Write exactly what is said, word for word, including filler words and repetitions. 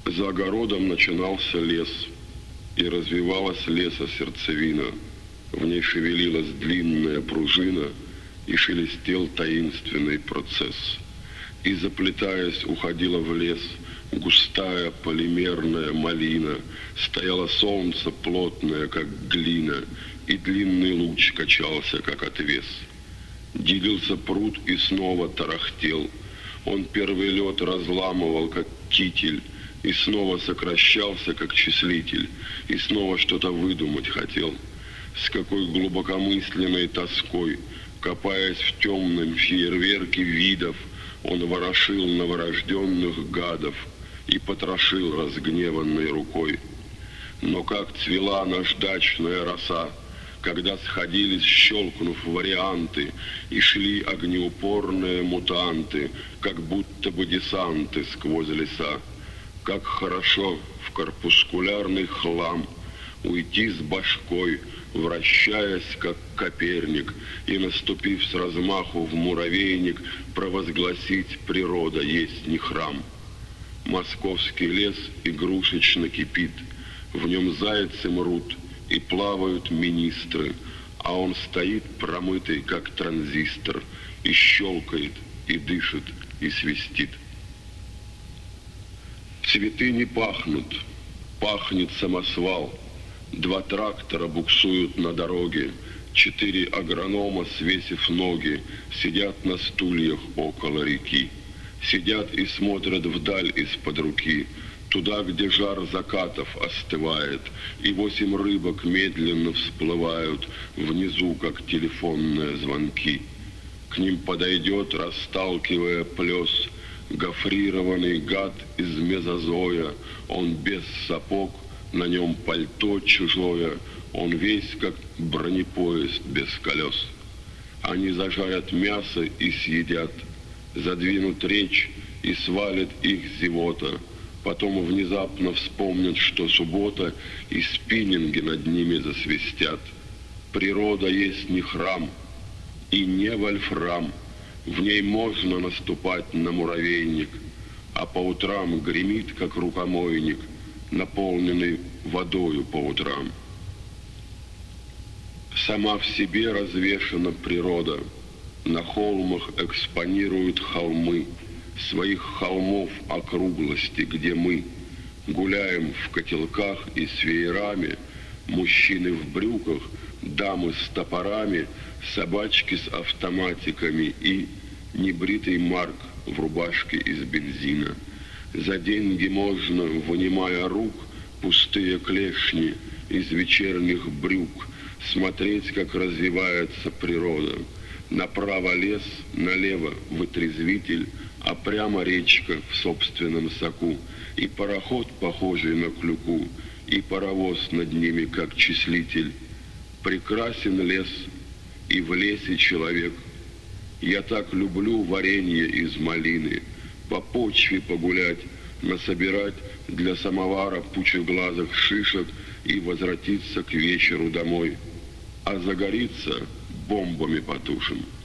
За огородом начинался лес, и развивалась леса сердцевина. В ней шевелилась длинная пружина, и шелестел таинственный процесс. И, заплетаясь, уходила в лес густая полимерная малина. Стояло солнце плотное, как глина, и длинный луч качался, как отвес. Делился пруд и снова тарахтел. Он первый лед разламывал, как китель, и снова сокращался, как числитель, и снова что-то выдумать хотел. С какой глубокомысленной тоской, копаясь в темном фейерверке видов, он ворошил новорожденных гадов и потрошил разгневанной рукой. Но как цвела наждачная роса, когда сходились, щелкнув варианты, и шли огнеупорные мутанты, как будто бы десанты сквозь леса. Как хорошо в корпускулярный хлам уйти с башкой, вращаясь, как Коперник, и, наступив с размаху в муравейник, провозгласить: природа есть не храм. Московский лес игрушечно кипит, в нем зайцы мрут и плавают министры, а он стоит промытый, как транзистор, и щелкает, и дышит, и свистит. Цветы не пахнут, пахнет самосвал. Два трактора буксуют на дороге, четыре агронома, свесив ноги, сидят на стульях около реки. Сидят и смотрят вдаль из-под руки, туда, где жар закатов остывает, и восемь рыбок медленно всплывают внизу, как телефонные звонки. К ним подойдет, расталкивая плес, гофрированный гад из мезозоя. Он без сапог, на нем пальто чужое, он весь как бронепоезд без колес. Они зажарят мясо и съедят, задвинут речь и свалит их зевота. Потом внезапно вспомнят, что суббота, и спиннинги над ними засвистят. Природа есть не храм и не вольфрам. В ней можно наступать на муравейник, а по утрам гремит, как рукомойник, наполненный водою по утрам. Сама в себе развешана природа. На холмах экспонируют холмы своих холмов округлости, где мы гуляем в котелках и с веерами, мужчины в брюках, дамы с топорами, собачки с автоматиками и небритый Марк в рубашке из бензина. За деньги можно, вынимая рук, пустые клешни из вечерних брюк, смотреть, как развивается природа. Направо лес, налево вытрезвитель, а прямо речка в собственном соку, и пароход, похожий на клюку, и паровоз над ними, как числитель. Прекрасен лес, и в лесе человек. Я так люблю варенье из малины, по почве погулять, насобирать для самовара пучеглазых шишек и возвратиться к вечеру домой. А загорится, бомбами потушим.